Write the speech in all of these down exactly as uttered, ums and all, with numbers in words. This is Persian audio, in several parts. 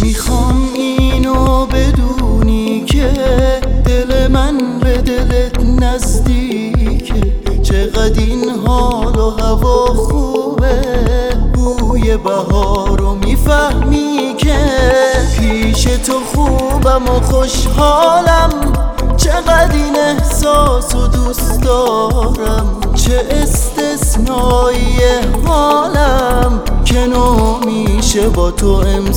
میخوام اینو بدونی که دل من به دلت نزدیکه، چقدر این حال و هوا خوبه، بوی بهارو میفهمی که پیش تو خوبم و خوشحالم، چقدر این احساسو دوست دارم، چه استثنایی حالم که نو میشه با تو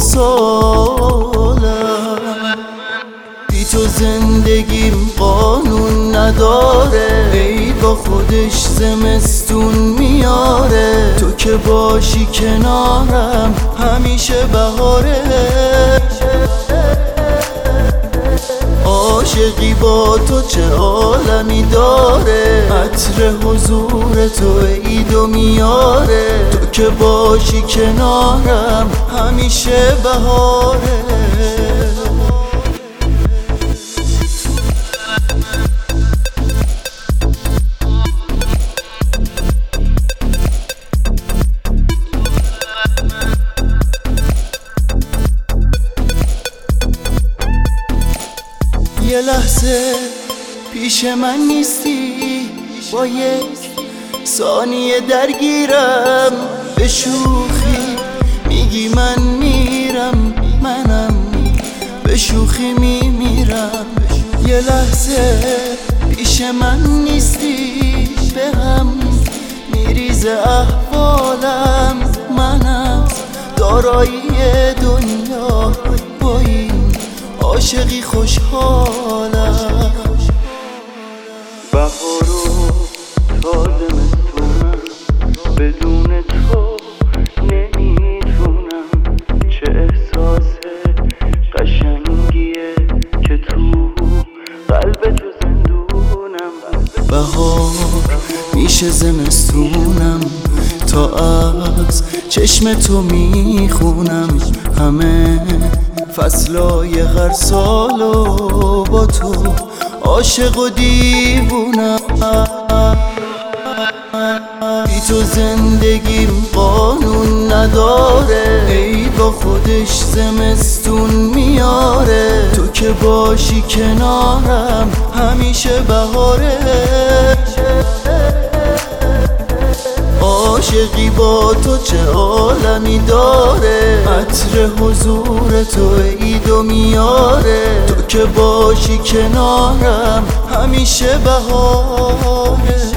امسالم. بی تو زندگیم قانون نداره، ای با خودش زمستون میاره، تو که باشی کنارم همیشه بهاره. عاشقی با تو چه عالمی داره، عطر حضور تو عید و میاره، تو که باشی کنارم همیشه بهاره. یه لحظه پیش من نیستی، با یک ثانیه درگیرم، به شوخی میگی من میرم، منم به شوخی میمیرم. یه لحظه پیش من نیستی، به هم میریزه احوالم، من از دارایی دنیا با این عاشقی خوشحالم. بهارو تا زمستونم، بدون تو نمیتونم، چه احساس قشنگیه که تو قلب تو زندونم. بهار میشه زمستونم، تا از چشم تو میخونم، همه فصلای هر سالو با تو عاشق و دیوونم. بی تو زندگیم قانون نداره، ای با خودش زمستون میاره، تو که باشی کنارم همیشه بهاره. عاشقی با تو چه عالمی داره، عطر حضور تو عید و میاره، تو که باشی کنارم همیشه بهاره.